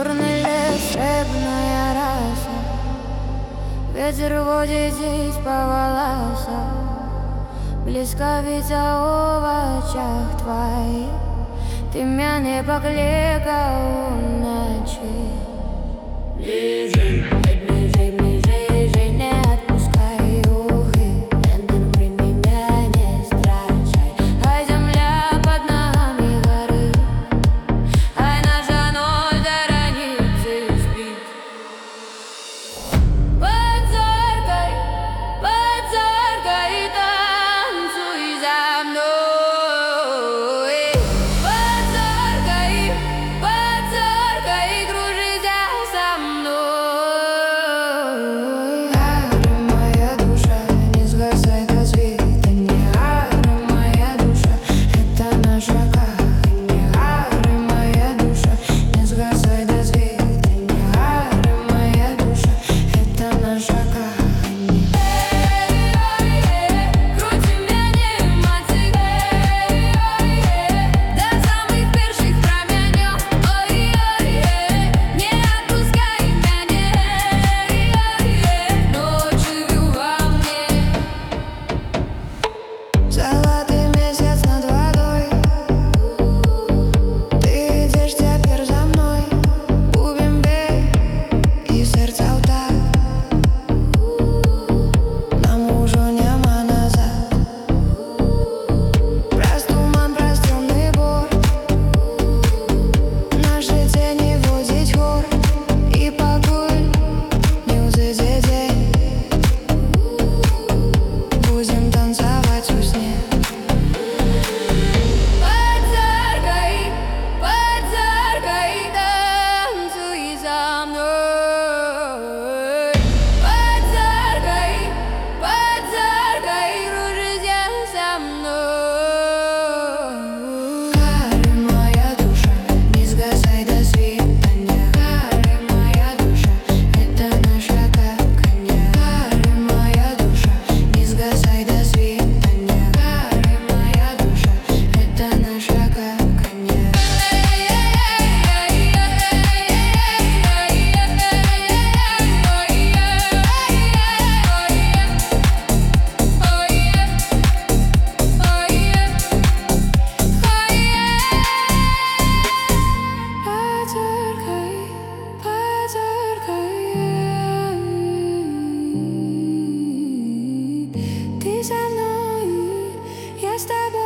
Черный лес, рыбная раса, ветер водит здесь по волосам. Блискавица в очах твоих, ты меня не покликал ночи. Ближе, ближе, ближе, не отпускай ухи. Рядом время не страчай. Ай, земля под нами горы, ай, наша ночь до границы спит. Под зоркой танцуй за мной. Под зоркой кружися со мной. Ары, моя душа, не сгасай до свидания. Ары, моя душа, это наша кахня. Ары, моя душа, не сгасай до свидания. Ары, моя душа, это наша кахня. Крути меня, мацик, до самых первых променев. Не отпускай меня, ночь живу во мне. Золотый месяц над водой, ты идешь теперь за мной. Губим бей и сердце так, нам уже нема назад. Простуман, пространный бор, наши тени водить хор. И погуль, не узызи день, будем танцевать во сне. Под зоркой танцуй за мной. Под зоркой кружися со мной. Ары, моя душа, не сгасай до свидания. Ары, моя душа, это наша кахня. Ары, моя душа, не сгасай до свидания. Ары, моя душа, это наша кахня. Под зоркой, ты со мной, я с тобой.